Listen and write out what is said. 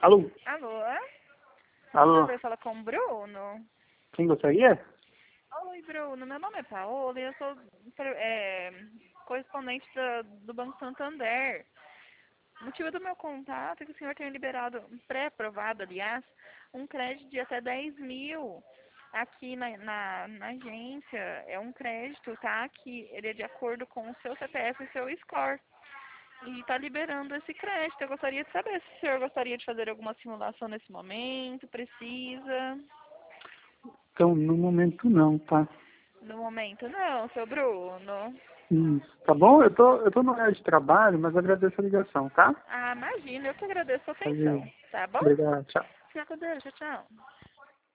Alô? Alô? Alô? Eu falo com o Bruno. Quem gostaria? Oi, Bruno. Meu nome é Paola e eu sou correspondente do Banco Santander. O motivo do meu contato é que o senhor tem liberado, pré-aprovado, aliás, um crédito de até 10 mil aqui na agência. É um crédito, tá? Que ele é de acordo com o seu CPF e seu score. E está liberando esse crédito. Eu gostaria de saber se o senhor gostaria de fazer alguma simulação nesse momento. Precisa? Então, no momento não, tá? No momento não, seu Bruno. Isso. Tá bom? Eu tô no horário de trabalho, mas agradeço a ligação, tá? Ah, imagina, eu que agradeço a Valeu. atenção. Tá bom? Obrigado, tchau. Fica com Deus, tchau, tchau.